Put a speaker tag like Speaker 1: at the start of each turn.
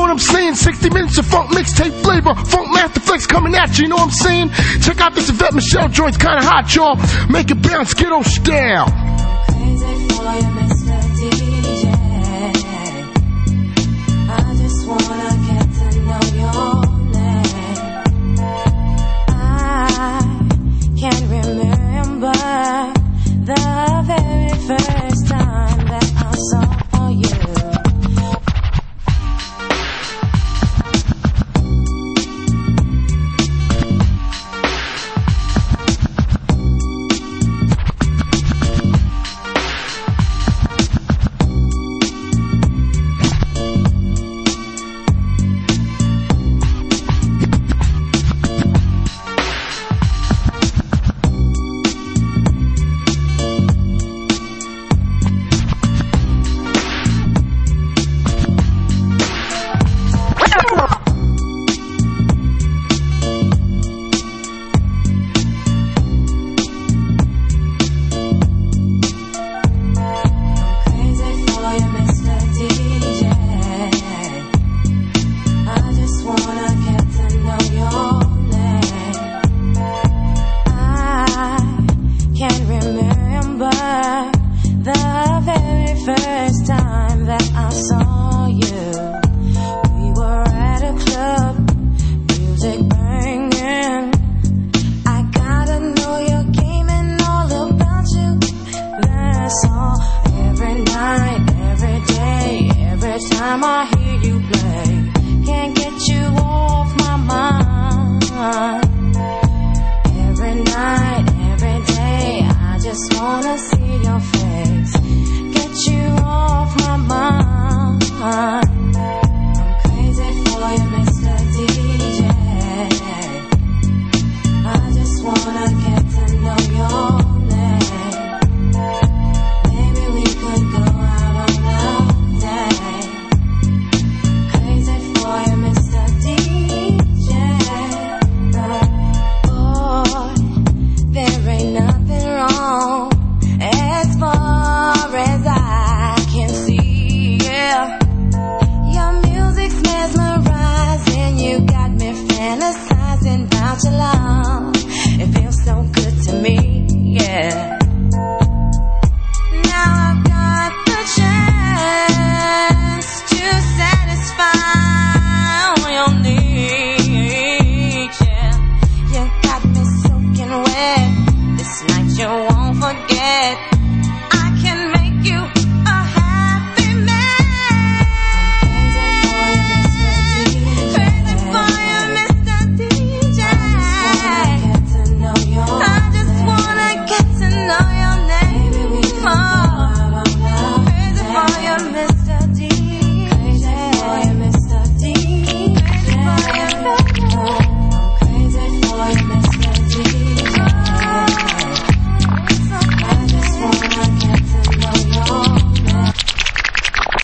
Speaker 1: what I'm saying? 60 minutes of funk mixtape flavor, funk master flex coming at you, you know what I'm saying? Check out this Yvette Michelle joint's kinda hot, y'all. Make it bounce, Skittle style.
Speaker 2: Crazy for you, Mr. DJ. I just wanna get to know your name. I can't remember the very first time that I saw you. My